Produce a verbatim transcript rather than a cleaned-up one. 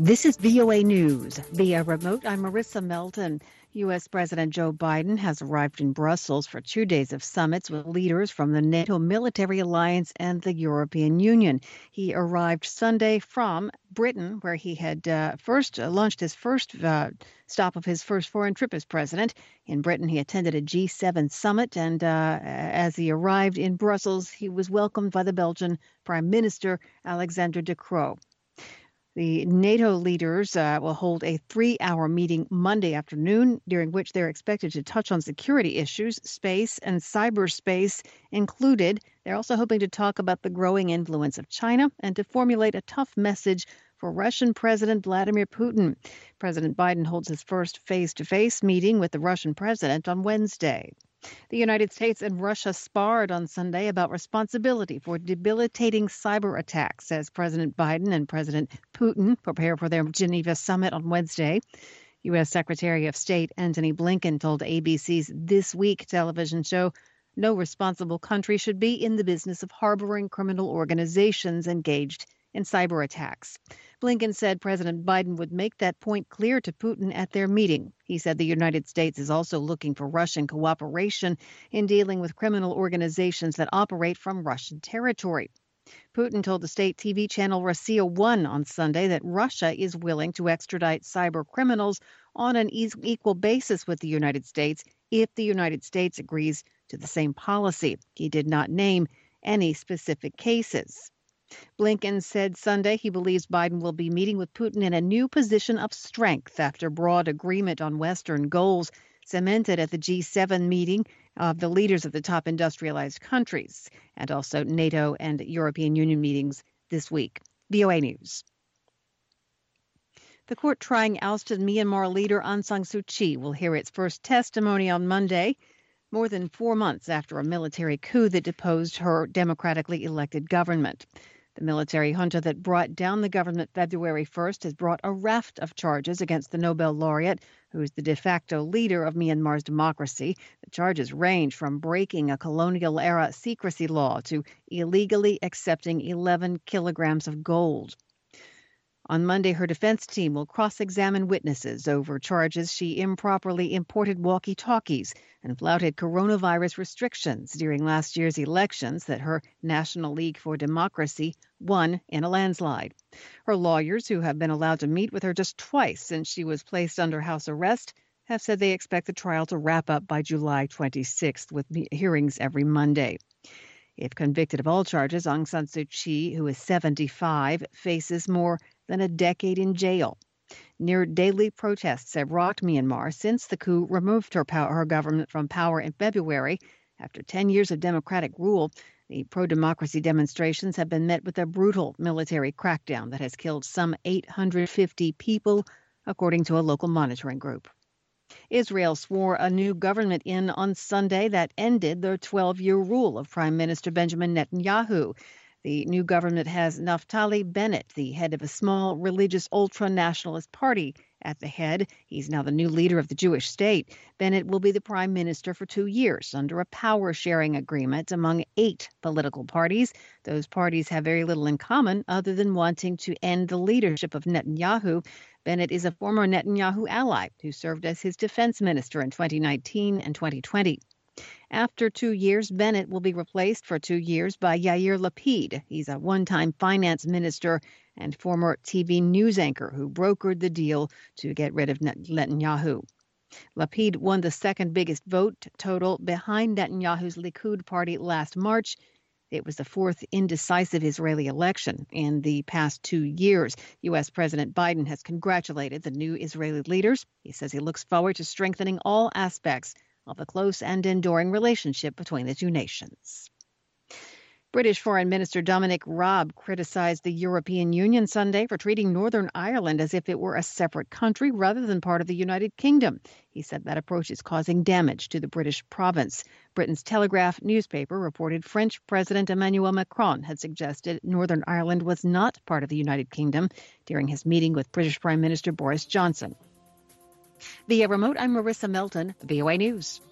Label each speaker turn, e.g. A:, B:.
A: This is V O A News. Via remote, I'm Marissa Melton. U S. President Joe Biden has arrived in Brussels for two days of summits with leaders from the NATO military alliance and the European Union. He arrived Sunday from Britain, where he had uh, first uh, launched his first uh, stop of his first foreign trip as president. In Britain, he attended a G seven summit, and uh, as he arrived in Brussels, he was welcomed by the Belgian Prime Minister Alexander De Croo. The NATO leaders uh, will hold a three-hour meeting Monday afternoon, during which they're expected to touch on security issues, space and cyberspace included. They're also hoping to talk about the growing influence of China and to formulate a tough message for Russian President Vladimir Putin. President Biden holds his first face-to-face meeting with the Russian president on Wednesday. The United States and Russia sparred on Sunday about responsibility for debilitating cyber attacks as President Biden and President Putin prepare for their Geneva summit on Wednesday. U S. Secretary of State Antony Blinken told A B C's This Week television show no responsible country should be in the business of harboring criminal organizations engaged in cyber attacks. Blinken said President Biden would make that point clear to Putin at their meeting. He said the United States is also looking for Russian cooperation in dealing with criminal organizations that operate from Russian territory. Putin told the state T V channel Rossiya one on Sunday that Russia is willing to extradite cyber criminals on an equal basis with the United States if the United States agrees to the same policy. He did not name any specific cases. Blinken said Sunday he believes Biden will be meeting with Putin in a new position of strength after broad agreement on Western goals cemented at the G seven meeting of the leaders of the top industrialized countries, and also NATO and European Union meetings this week. V O A News. The court trying ousted Myanmar leader Aung San Suu Kyi will hear its first testimony on Monday, more than four months after a military coup that deposed her democratically elected government. The military junta that brought down the government February first has brought a raft of charges against the Nobel laureate, who is the de facto leader of Myanmar's democracy. The charges range from breaking a colonial-era secrecy law to illegally accepting eleven kilograms of gold. On Monday, her defense team will cross-examine witnesses over charges she improperly imported walkie-talkies and flouted coronavirus restrictions during last year's elections that her National League for Democracy won in a landslide. Her lawyers, who have been allowed to meet with her just twice since she was placed under house arrest, have said they expect the trial to wrap up by July twenty-sixth, with hearings every Monday. If convicted of all charges, Aung San Suu Kyi, who is seventy-five, faces more than a decade in jail. Near daily protests have rocked Myanmar since the coup removed her, power, her government from power in February. After ten years of democratic rule, the pro-democracy demonstrations have been met with a brutal military crackdown that has killed some eight hundred fifty people, according to a local monitoring group. Israel swore a new government in on Sunday that ended the twelve-year rule of Prime Minister Benjamin Netanyahu. The new government has Naftali Bennett, the head of a small religious ultra-nationalist party, at the head. He's now the new leader of the Jewish state. Bennett will be the prime minister for two years under a power-sharing agreement among eight political parties. Those parties have very little in common other than wanting to end the leadership of Netanyahu. Bennett is a former Netanyahu ally who served as his defense minister in twenty nineteen and twenty twenty. After two years, Bennett will be replaced for two years by Yair Lapid. He's a one-time finance minister and former T V news anchor who brokered the deal to get rid of Netanyahu. Lapid won the second biggest vote total behind Netanyahu's Likud party last March. It was the fourth indecisive Israeli election in the past two years. U S. President Biden has congratulated the new Israeli leaders. He says he looks forward to strengthening all aspects of the close and enduring relationship between the two nations. British Foreign Minister Dominic Raab criticized the European Union Sunday for treating Northern Ireland as if it were a separate country rather than part of the United Kingdom. He said that approach is causing damage to the British province. Britain's Telegraph newspaper reported French President Emmanuel Macron had suggested Northern Ireland was not part of the United Kingdom during his meeting with British Prime Minister Boris Johnson. Via remote, I'm Marissa Melton, V O A News.